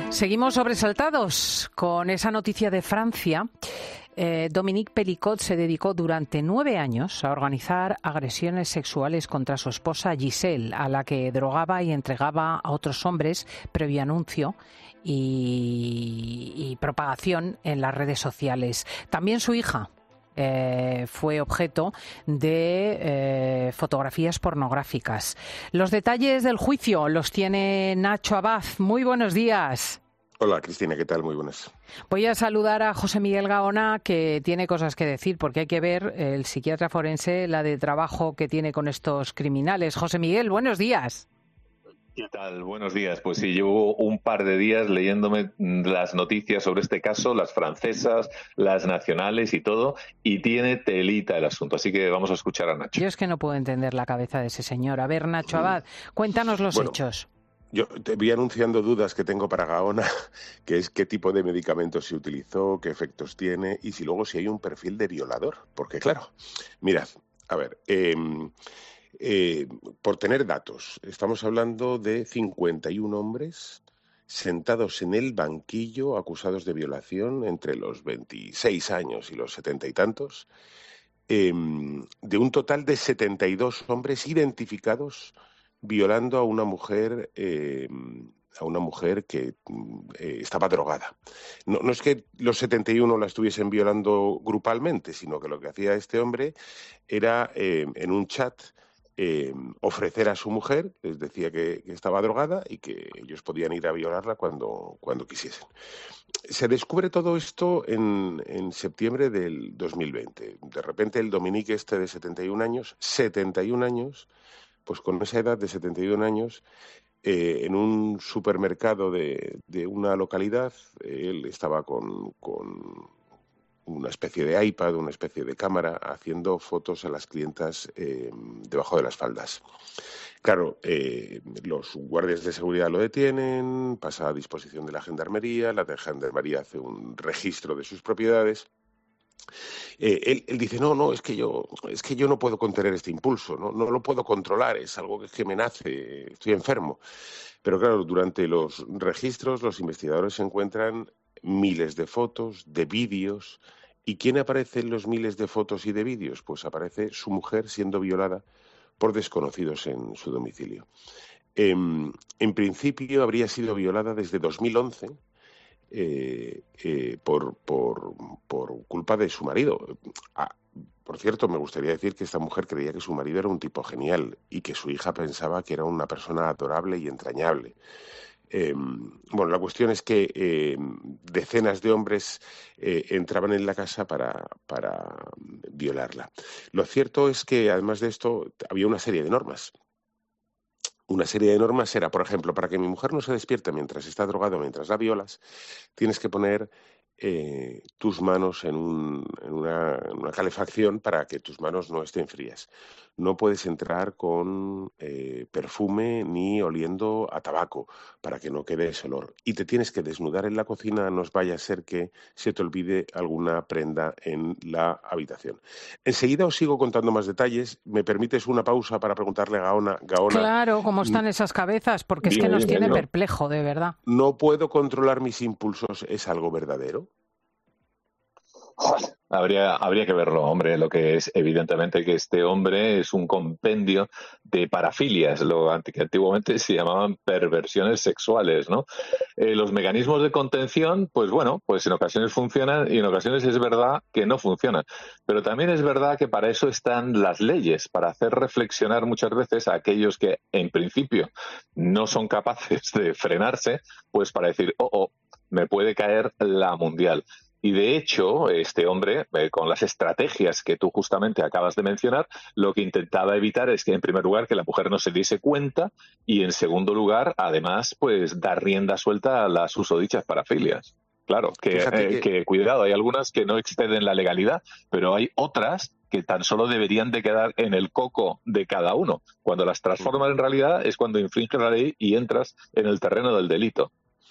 Seguimos sobresaltados con esa noticia de Francia. Dominique Pelicot se dedicó durante 9 años a organizar agresiones sexuales contra su esposa Giselle, a la que drogaba y entregaba a otros hombres previo anuncio y propagación en las redes sociales. También su hija fue objeto de fotografías pornográficas. Los detalles del juicio los tiene Nacho Abad. Muy buenos días. Hola Cristina, ¿qué tal? Muy buenas. Voy a saludar a José Miguel Gaona, que tiene cosas que decir, porque hay que ver, el psiquiatra forense, la de trabajo que tiene con estos criminales. José Miguel, buenos días. ¿Qué tal? Buenos días. Pues sí, llevo un par de días leyéndome las noticias sobre este caso, las francesas, las nacionales y todo, y tiene telita el asunto. Así que vamos a escuchar a Nacho. Yo es que no puedo entender la cabeza de ese señor. A ver, Nacho Abad, cuéntanos los hechos. Yo te voy anunciando dudas que tengo para Gaona, que es qué tipo de medicamentos se utilizó, qué efectos tiene y si hay un perfil de violador. Porque claro, mirad, a ver, por tener datos, estamos hablando de 51 hombres sentados en el banquillo acusados de violación entre los 26 años y los 70 y tantos, de un total de 72 hombres identificados violando a una mujer que estaba drogada. No es que los 71 la estuviesen violando grupalmente, sino que lo que hacía este hombre era en un chat ofrecer a su mujer, les decía que estaba drogada y que ellos podían ir a violarla cuando quisiesen. Se descubre todo esto en septiembre del 2020. De repente el Dominique este de 71 años, pues con esa edad de 71 años, en un supermercado de una localidad, él estaba con una especie de iPad, una especie de cámara, haciendo fotos a las clientas debajo de las faldas. Claro, los guardias de seguridad lo detienen, pasa a disposición de la gendarmería, la gendarmería hace un registro de sus propiedades. Él dice, no, es que yo no puedo contener este impulso, no lo puedo controlar, es algo que me nace, estoy enfermo. Pero claro, durante los registros los investigadores encuentran miles de fotos, de vídeos. ¿Y quién aparece en los miles de fotos y de vídeos? Pues aparece su mujer siendo violada por desconocidos en su domicilio. En principio habría sido violada desde 2011, por culpa de su marido. Por cierto, me gustaría decir que esta mujer creía que su marido era un tipo genial y que su hija pensaba que era una persona adorable y entrañable. Bueno, la cuestión es que decenas de hombres entraban en la casa para violarla. Lo cierto es que, además de esto, había una serie de normas. Una serie de normas era, por ejemplo, para que mi mujer no se despierte mientras está drogada o mientras la violas, tienes que poner tus manos en una calefacción para que tus manos no estén frías. No puedes entrar con perfume ni oliendo a tabaco para que no quede ese olor. Y te tienes que desnudar en la cocina, no vaya a ser que se te olvide alguna prenda en la habitación. Enseguida os sigo contando más detalles. ¿Me permites una pausa para preguntarle a Gaona? Claro, ¿cómo están esas cabezas? Porque es que nos tiene perplejo, de verdad. ¿No puedo controlar mis impulsos? ¿Es algo verdadero? Habría que verlo, hombre. Lo que es evidentemente que este hombre es un compendio de parafilias, lo que antiguamente se llamaban perversiones sexuales, ¿no? Los mecanismos de contención, pues bueno, pues en ocasiones funcionan y en ocasiones es verdad que no funcionan. Pero también es verdad que para eso están las leyes, para hacer reflexionar muchas veces a aquellos que en principio no son capaces de frenarse, pues para decir, me puede caer la mundial. Y de hecho, este hombre, con las estrategias que tú justamente acabas de mencionar, lo que intentaba evitar es que, en primer lugar, que la mujer no se diese cuenta y, en segundo lugar, además, pues dar rienda suelta a las susodichas parafilias. Claro, que cuidado, hay algunas que no exceden la legalidad, pero hay otras que tan solo deberían de quedar en el coco de cada uno. Cuando las transforman en realidad es cuando infringes la ley y entras en el terreno del delito.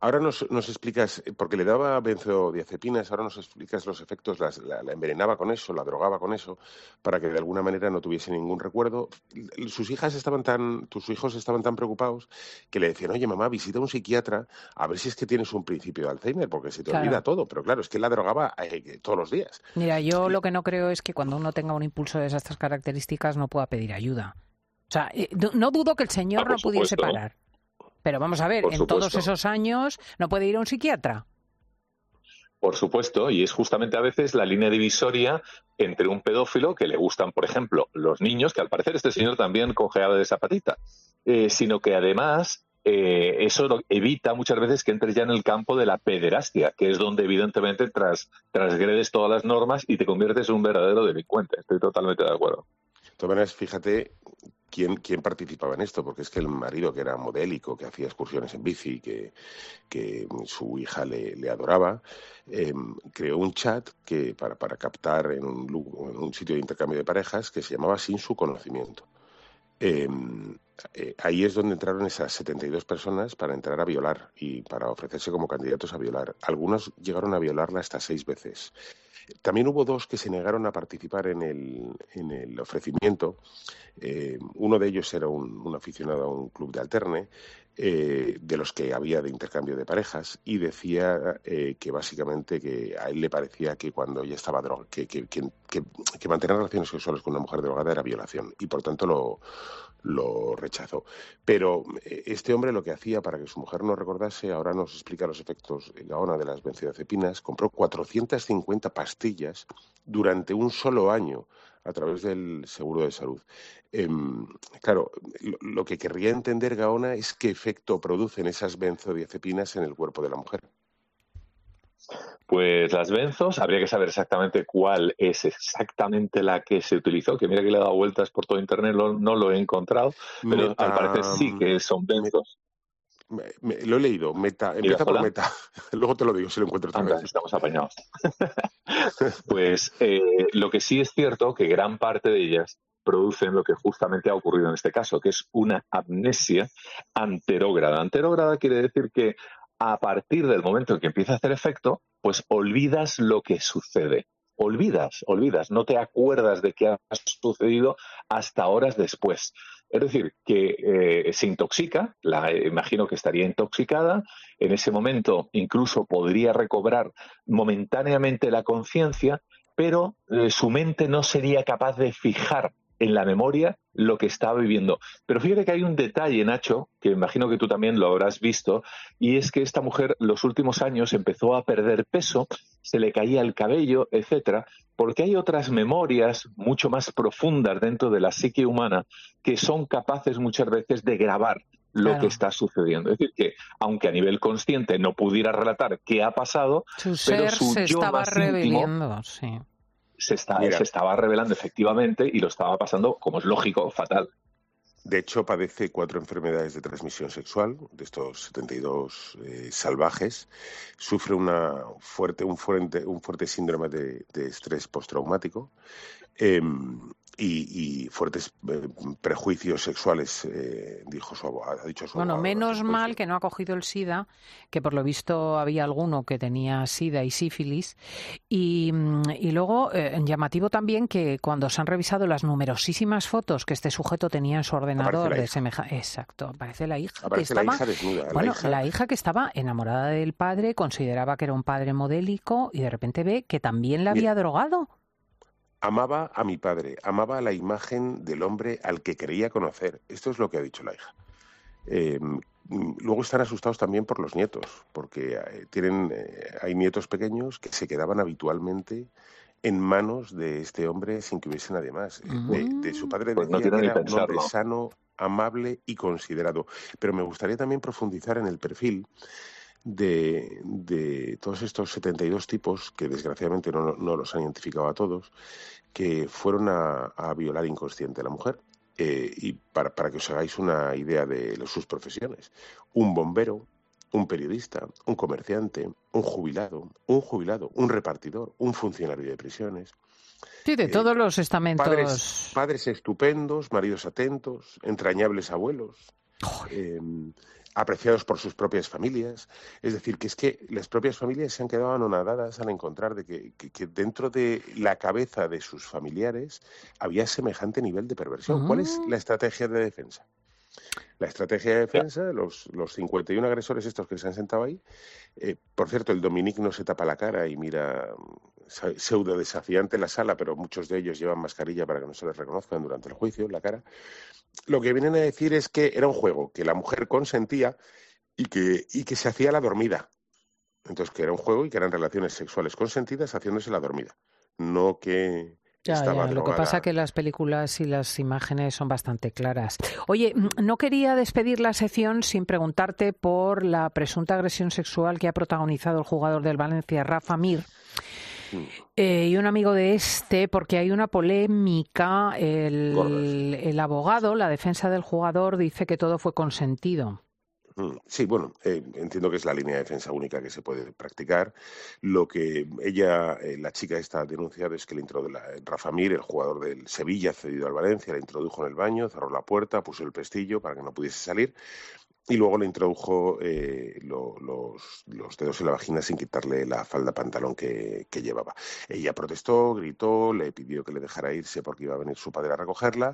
Ahora nos explicas, porque le daba benzodiazepinas, ahora nos explicas los efectos, la envenenaba con eso, la drogaba con eso, para que de alguna manera no tuviese ningún recuerdo. Tus hijos estaban tan preocupados que le decían, oye, mamá, visita a un psiquiatra a ver si es que tienes un principio de Alzheimer, porque se te olvida Claro. todo. Pero claro, es que la drogaba todos los días. Mira, yo lo que no creo es que cuando uno tenga un impulso de esas características no pueda pedir ayuda. O sea, no dudo que el señor no pudiese parar. Pero vamos a ver, en todos esos años no puede ir a un psiquiatra. Por supuesto, y es justamente a veces la línea divisoria entre un pedófilo que le gustan, por ejemplo, los niños, que al parecer este señor también cojeaba de zapatita, sino que además eso evita muchas veces que entres ya en el campo de la pederastia, que es donde evidentemente transgredes todas las normas y te conviertes en un verdadero delincuente. Estoy totalmente de acuerdo. De todas maneras, fíjate quién participaba en esto, porque es que el marido, que era modélico, que hacía excursiones en bici, que su hija le adoraba, creó un chat para captar en un sitio de intercambio de parejas que se llamaba Sin su conocimiento. Ahí es donde entraron esas 72 personas para entrar a violar y para ofrecerse como candidatos a violar. Algunos llegaron a violarla hasta 6 veces. También hubo 2 que se negaron a participar en el ofrecimiento. Uno de ellos era un aficionado a un club de alterne, de los que había de intercambio de parejas, y decía que básicamente que a él le parecía que cuando ella estaba drogada, que mantener relaciones sexuales con una mujer drogada era violación, y por tanto lo rechazó. Pero este hombre lo que hacía para que su mujer no recordase, ahora nos explica los efectos Gaona de las benzodiazepinas, compró 450 pastillas durante un solo año a través del seguro de salud. Claro, lo que querría entender Gaona es qué efecto producen esas benzodiazepinas en el cuerpo de la mujer. Pues las benzos, habría que saber exactamente cuál es exactamente la que se utilizó, que mira que le he dado vueltas por todo internet, no lo he encontrado, pero al parecer sí que son benzos. Lo he leído, empieza por meta. Luego te lo digo si lo encuentro otra vez. Estamos apañados. Pues lo que sí es cierto que gran parte de ellas producen lo que justamente ha ocurrido en este caso, que es una amnesia anterógrada. Anterógrada quiere decir que a partir del momento en que empieza a hacer efecto, pues olvidas lo que sucede. Olvidas, no te acuerdas de qué ha sucedido hasta horas después. Es decir, que se intoxica, imagino que estaría intoxicada, en ese momento incluso podría recobrar momentáneamente la conciencia, pero su mente no sería capaz de fijar en la memoria lo que estaba viviendo. Pero fíjate que hay un detalle, Nacho, que imagino que tú también lo habrás visto, y es que esta mujer los últimos años empezó a perder peso, se le caía el cabello, etcétera, porque hay otras memorias mucho más profundas dentro de la psique humana que son capaces muchas veces de grabar lo que está sucediendo. Es decir, que aunque a nivel consciente no pudiera relatar qué ha pasado, su pero ser su se yo estaba más revelando, íntimo sí. se estaba revelando efectivamente y lo estaba pasando, como es lógico, fatal. De hecho, padece 4 enfermedades de transmisión sexual, de estos 72 salvajes. Sufre un fuerte síndrome de estrés postraumático y fuertes prejuicios sexuales, dijo su abogado. Ha dicho su Bueno, abogado. menos mal que no ha cogido el SIDA, que por lo visto había alguno que tenía SIDA y sífilis. Y luego, llamativo también que cuando se han revisado las numerosísimas fotos que este sujeto tenía en su ordenador de semejante... Exacto, aparece la hija. Aparece la hija desnuda. Bueno, la hija que estaba enamorada del padre, consideraba que era un padre modélico y de repente ve que también la había drogado. Amaba a mi padre, amaba a la imagen del hombre al que quería conocer. Esto es lo que ha dicho la hija. Luego están asustados también por los nietos, porque hay nietos pequeños que se quedaban habitualmente en manos de este hombre sin que hubiese nadie más. De su padre decía que era un hombre sano, amable y considerado. Pero me gustaría también profundizar en el perfil de todos estos 72 tipos, que desgraciadamente no los han identificado a todos, que fueron a violar inconsciente a la mujer. Y para que os hagáis una idea de sus profesiones: un bombero, un periodista, un comerciante, un jubilado, un repartidor, un funcionario de prisiones. Sí, de todos los estamentos. Padres estupendos, maridos atentos, entrañables abuelos. apreciados por sus propias familias. Es decir, que es que las propias familias se han quedado anonadadas al encontrar de que dentro de la cabeza de sus familiares había semejante nivel de perversión. ¿Cuál es la estrategia de defensa? La estrategia de defensa, los 51 agresores estos que se han sentado ahí, por cierto, el Dominique no se tapa la cara y mira pseudo desafiante la sala, pero muchos de ellos llevan mascarilla para que no se les reconozcan durante el juicio, la cara. Lo que vienen a decir es que era un juego, que la mujer consentía y que se hacía la dormida. Entonces, que era un juego y que eran relaciones sexuales consentidas haciéndose la dormida, no que estaba drogada. Lo que pasa es que las películas y las imágenes son bastante claras. Oye, no quería despedir la sección sin preguntarte por la presunta agresión sexual que ha protagonizado el jugador del Valencia, Rafa Mir. Y un amigo de porque hay una polémica. El abogado, la defensa del jugador, dice que todo fue consentido. Sí, bueno, entiendo que es la línea de defensa única que se puede practicar. Lo que ella, la chica esta, ha denunciado es que Rafa Mir, el jugador del Sevilla cedido al Valencia, la introdujo en el baño, cerró la puerta, puso el pestillo para que no pudiese salir. Y luego le introdujo los dedos en la vagina sin quitarle la falda pantalón que llevaba. Ella protestó, gritó, le pidió que le dejara irse porque iba a venir su padre a recogerla.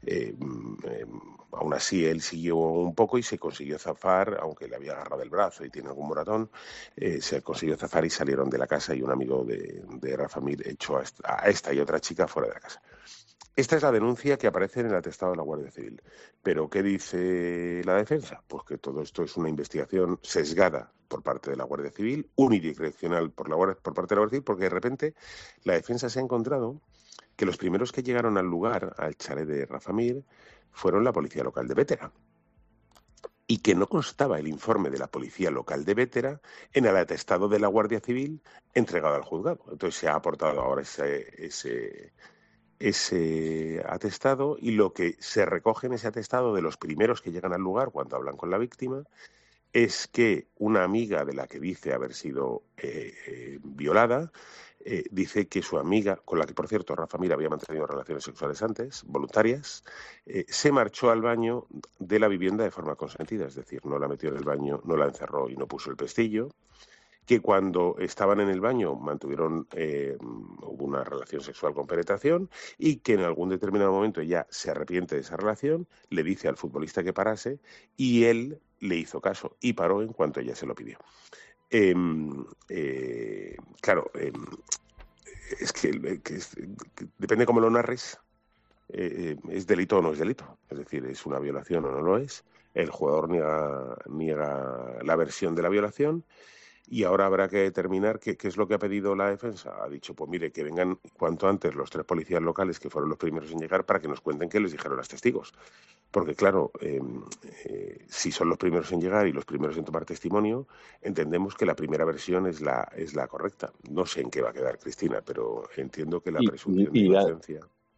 Aún así, él siguió un poco y se consiguió zafar, aunque le había agarrado el brazo y tiene algún moratón. Se consiguió zafar y salieron de la casa y un amigo de Rafa Mir echó a esta y otra chica fuera de la casa. Esta es la denuncia que aparece en el atestado de la Guardia Civil. ¿Pero qué dice la defensa? Pues que todo esto es una investigación sesgada por parte de la Guardia Civil, unidireccional por parte de la Guardia Civil, porque de repente la defensa se ha encontrado que los primeros que llegaron al lugar, al chalet de Rafa Mir, fueron la policía local de Bétera. Y que no constaba el informe de la policía local de Bétera en el atestado de la Guardia Civil entregado al juzgado. Entonces se ha aportado ahora ese atestado, y lo que se recoge en ese atestado de los primeros que llegan al lugar cuando hablan con la víctima es que una amiga de la que dice haber sido violada dice que su amiga, con la que por cierto Rafa Mir había mantenido relaciones sexuales antes, voluntarias, se marchó al baño de la vivienda de forma consentida, es decir, no la metió en el baño, no la encerró y no puso el pestillo, que cuando estaban en el baño hubo una relación sexual con penetración, y que en algún determinado momento ella se arrepiente de esa relación, le dice al futbolista que parase y él le hizo caso y paró en cuanto ella se lo pidió. Claro, es que depende cómo lo narres, es delito o no es delito, es decir, es una violación o no lo es. El jugador niega la versión de la violación. Y ahora habrá que determinar qué es lo que ha pedido la defensa. Ha dicho, pues mire, que vengan cuanto antes los 3 policías locales que fueron los primeros en llegar para que nos cuenten qué les dijeron los testigos. Porque claro, si son los primeros en llegar y los primeros en tomar testimonio, entendemos que la primera versión es la correcta. No sé en qué va a quedar, Cristina, pero entiendo que la presunción de inocencia...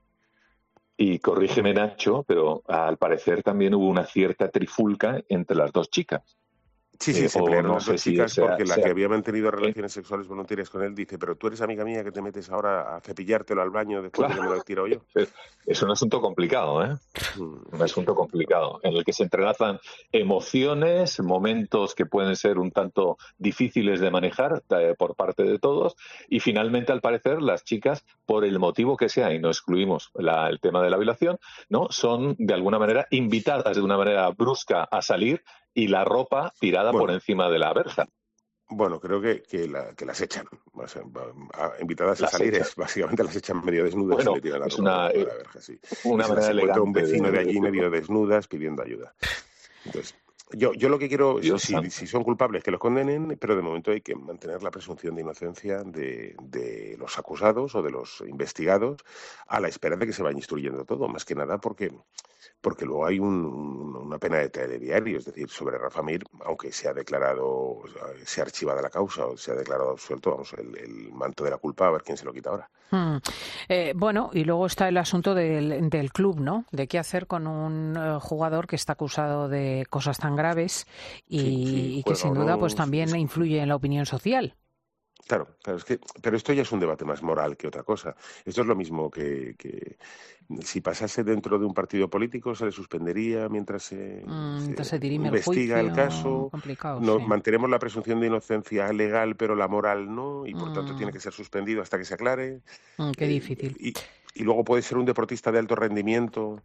Y corrígeme, Nacho, pero al parecer también hubo una cierta trifulca entre las dos chicas. Sí, se pelearon las dos chicas porque la que había mantenido relaciones sexuales voluntarias con él dice, pero tú eres amiga mía que te metes ahora a cepillártelo al baño después de que me lo he tirado yo. Es un asunto complicado, ¿eh? Un asunto complicado, en el que se entrelazan emociones, momentos que pueden ser un tanto difíciles de manejar por parte de todos, y finalmente, al parecer, las chicas, por el motivo que sea, y no excluimos el tema de la violación, ¿no? Son, de alguna manera, invitadas de una manera brusca a salir, y la ropa tirada por encima de la verja. Bueno, creo que las echan. Invitadas a salir, básicamente las echan medio desnudas y le tiran la ropa de la verja. Sí. Una manera elegante. Se encuentra un vecino de allí medio desnudas pidiendo ayuda. Entonces, yo lo que quiero, si son culpables, que los condenen, pero de momento hay que mantener la presunción de inocencia de los acusados o de los investigados a la espera de que se vaya instruyendo todo, más que nada porque luego hay una pena de telediario, es decir, sobre Rafa Mir, aunque se ha declarado, se ha archivada la causa o se ha declarado absuelto, vamos, el manto de la culpa, a ver quién se lo quita ahora. Bueno, y luego está el asunto del club, ¿no? De qué hacer con un jugador que está acusado de cosas tan graves y que sin duda pues también influye en la opinión social. Claro, pero esto ya es un debate más moral que otra cosa. Esto es lo mismo que si pasase dentro de un partido político, se le suspendería mientras se dirime investiga el juicio. caso. Complicado, No, sí. mantenemos la presunción de inocencia legal, pero la moral no, y por tanto tiene que ser suspendido hasta que se aclare. Qué difícil. Y luego puede ser un deportista de alto rendimiento.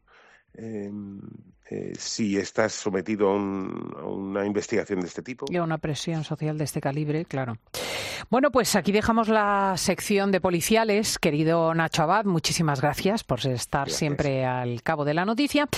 Si estás sometido a una investigación de este tipo. Y a una presión social de este calibre, claro. Bueno, pues aquí dejamos la sección de policiales. Querido Nacho Abad, muchísimas gracias por estar siempre al cabo de la noticia.